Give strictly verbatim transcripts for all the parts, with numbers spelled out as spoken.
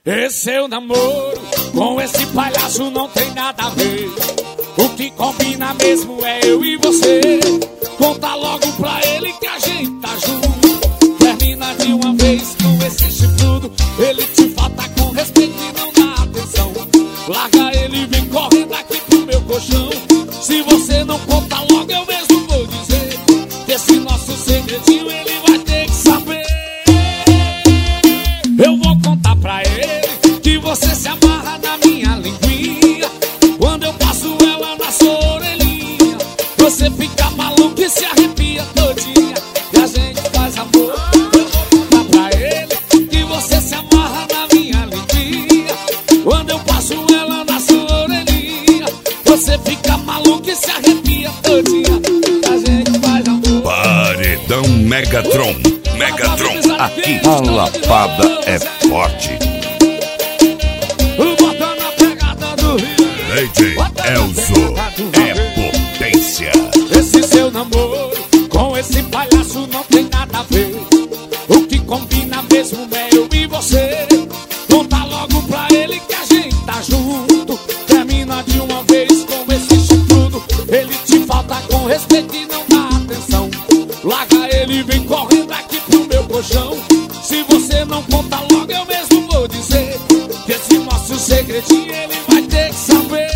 Esse seu namoro com esse palhaço não tem nada a ver. O que combina mesmo é eu e você. Conta logo pra ele que a gente tá junto. Termina de uma vez com esse chifrudo. Ele te falta com respeito e não dá atenção. Larga ele e vem correndo aqui pro meu colchão. Se você não conta logo eu mesmo vou dizer que esse nosso segredinho ele vai ter que saber. Eu vou contar pra ele que você se amarra na minha linguinha. Quando eu passo ela na sua orelhinha, você fica maluco e se arrepia todinha. E a gente faz amor. Eu vou contar pra ele que você se amarra na minha linguinha. Quando eu passo ela na sua orelhinha, você fica maluco e se arrepia todinha. E a gente faz amor. Paredão Megatron. Megatron, aqui a lapada é forte. Bota na pegada do Rio. D J Elzo é potência. Esse seu namoro com esse palhaço não tem nada a ver. O que combina mesmo é eu e você. Conta logo pra ele que a gente tá junto. Termina de uma vez com esse chifrudo. Ele te falta com respeito e não dá atenção. Larga ele e vem correndo aqui pro meu colchão. Se você não conta logo eu mesmo vou dizer que esse nosso segredinho ele vai ter que saber.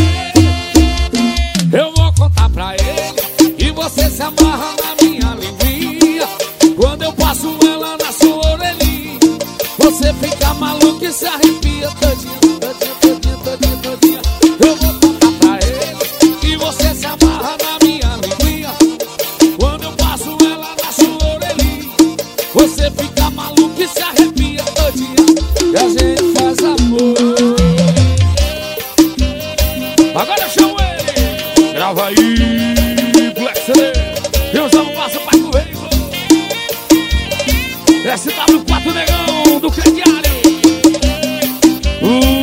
Eu vou contar pra ele que você se amarra na minha linguinha. Quando eu passo ela na sua orelhinha, você fica maluco e se arrepia todinha, todinha, todinha, todinha, todinha. Eu vou contar pra ele que você se amarra na minha linguinha. Quando eu passo ela na sua orelhinha, você fica maluco e se arrepia todinha. E a gente faz amor. Agora chama ele. Grava aí, Black C D. Eu já não passo pra correr. S W quatro Negão do Crediário. Uh.